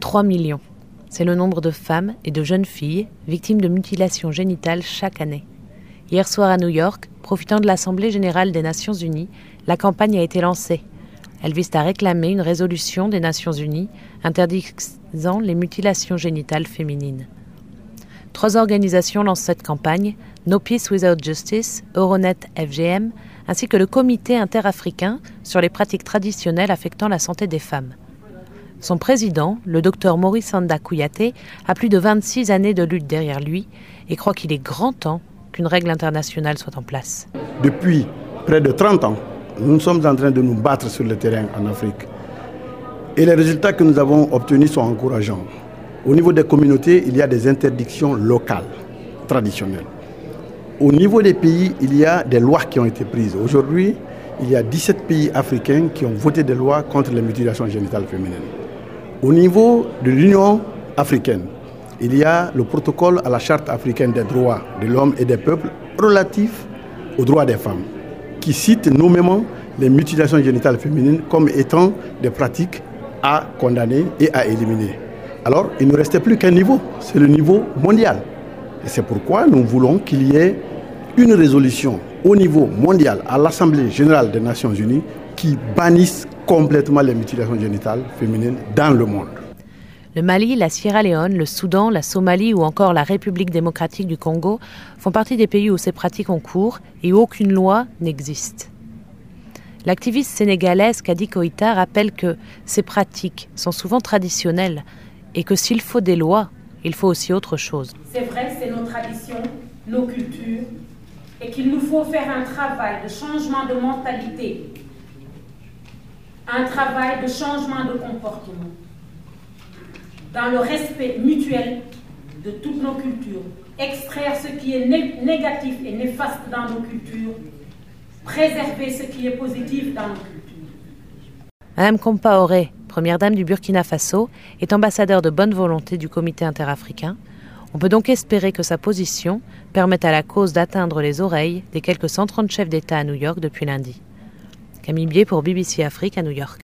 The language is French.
3 millions. C'est le nombre de femmes et de jeunes filles victimes de mutilations génitales chaque année. Hier soir à New York, profitant de l'Assemblée générale des Nations unies, la campagne a été lancée. Elle vise à réclamer une résolution des Nations unies interdisant les mutilations génitales féminines. 3 organisations lancent cette campagne, No Peace Without Justice, Euronet FGM, ainsi que le Comité interafricain sur les pratiques traditionnelles affectant la santé des femmes. Son président, le docteur Maurice Anda Kouyaté, a plus de 26 années de lutte derrière lui et croit qu'il est grand temps qu'une règle internationale soit en place. Depuis près de 30 ans, nous sommes en train de nous battre sur le terrain en Afrique. Et les résultats que nous avons obtenus sont encourageants. Au niveau des communautés, il y a des interdictions locales, traditionnelles. Au niveau des pays, il y a des lois qui ont été prises. Aujourd'hui, il y a 17 pays africains qui ont voté des lois contre les mutilations génitales féminines. Au niveau de l'Union africaine, il y a le protocole à la Charte africaine des droits de l'homme et des peuples relatif aux droits des femmes, qui cite nommément les mutilations génitales féminines comme étant des pratiques à condamner et à éliminer. Alors, il ne restait plus qu'un niveau, c'est le niveau mondial. Et c'est pourquoi nous voulons qu'il y ait une résolution au niveau mondial, à l'Assemblée générale des Nations unies, qui bannisse complètement les mutilations génitales féminines dans le monde. Le Mali, la Sierra Leone, le Soudan, la Somalie ou encore la République démocratique du Congo font partie des pays où ces pratiques ont cours et où aucune loi n'existe. L'activiste sénégalaise Kadi Koïta rappelle que ces pratiques sont souvent traditionnelles et que s'il faut des lois, il faut aussi autre chose. C'est vrai, c'est nos traditions, nos cultures, et qu'il nous faut faire un travail de changement de mentalité, un travail de changement de comportement, dans le respect mutuel de toutes nos cultures, extraire ce qui est négatif et néfaste dans nos cultures, préserver ce qui est positif dans nos cultures. Madame Compaoré, première dame du Burkina Faso, est ambassadeur de bonne volonté du Comité interafricain. On peut donc espérer que sa position permette à la cause d'atteindre les oreilles des quelques 130 chefs d'État à New York depuis lundi. Camille Bier pour BBC Afrique à New York.